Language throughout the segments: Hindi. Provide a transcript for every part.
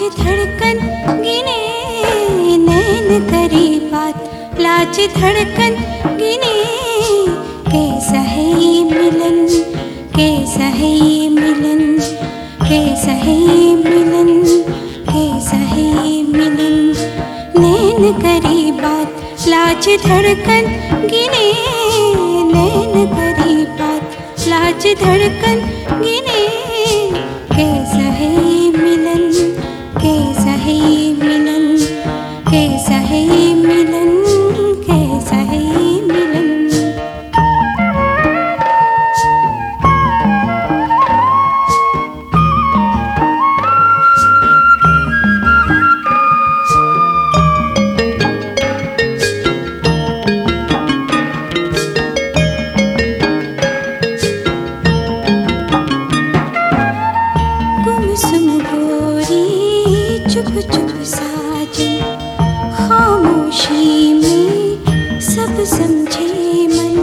धड़कन गिने नैन करी बात, लाज धड़कन गिने। कैसा है ये मिलन, कैसा है ये मिलन, कैसा है ये मिलन, कैसा है ये मिलन। नैन करी बात, लाज धड़कन गिने नैन करी बात, लाज धड़कन गिने। कैसा है ये मिलन, कैसा है ये मिलन, कैसा है ये मिलन, कैसा है ये मिलन। गुमसुम गोरी चुप चुप साजन, खामोशी में सब समझे मन।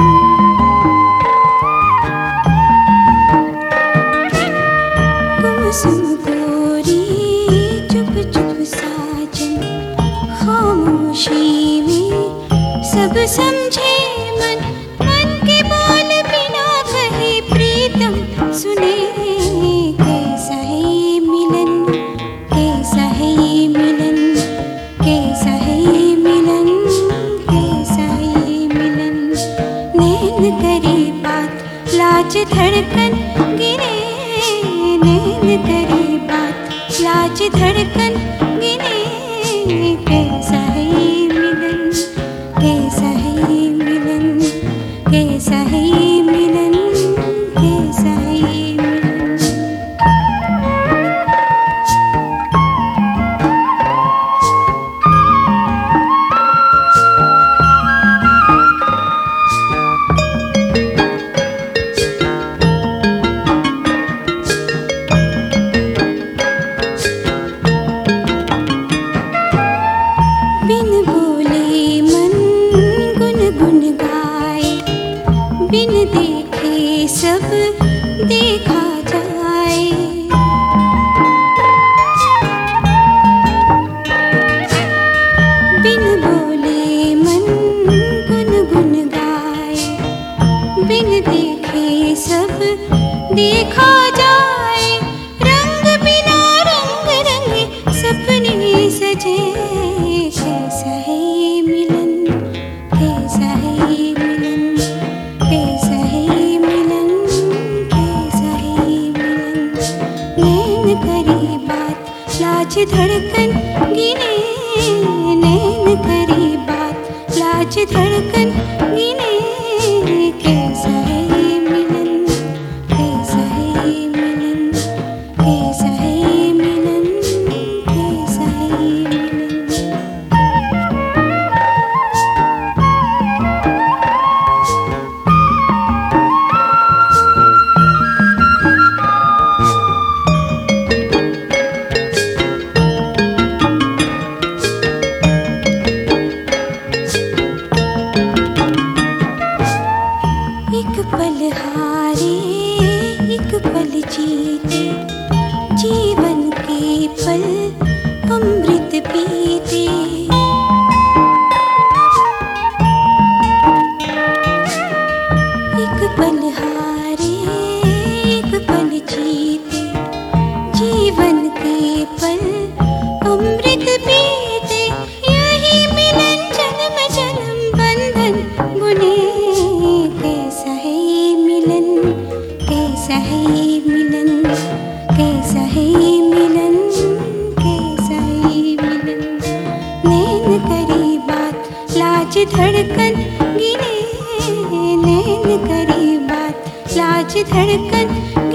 गुमसुम गोरी चुप चुप साजन, खामोशी में सब समझे मन। मन के बोल बिना कहे प्रीतम सुने। कैसा है ये मिलन, कैसा है ये मिलन, कैसा है ये मिलन, कैसा है ये मिलन। नैन करी बात, लाज धड़कन गिने नैन करी बात, लाज धड़कन गिने। कैसा है ये मिलन, कैसा है ये मिलन, कैसा है ये मिलन, कैसा है ये मिलन। बिन बोले मन गुनगुन गाए, बिन देखे सब देखा जाए। बिन बोले मन गुनगुन गाए, बिन देखे सब देखा जाए। रंग बिना रंग रंगे सपने सजे। कैसा है ये मिलन, कैसा है ये मिलन, कैसा है ये मिलन, कैसा है ये मिलन। नैन करी बात, लाज धड़कन गिने नैन करी बात, लाज धड़कन गिने। कैसा है ये मिलन, कैसा है ये मिलन, कैसा है ये मिलन, कैसा है ये मिलन। एक पल हारे एक पल जीते, जीवन के पल अमृत पीते। एक पल हारे एक पल जीते, जीवन के पल अमृत पीते। यही मिलन जन्म जन्म बंधन बुने। कैसा है ये मिलन, कैसा है ये मिलन, कैसा है ये मिलन, कैसा है ये मिलन। नैन करी बात, लाज धड़कन गिने नैन करी बात, लाज धड़कन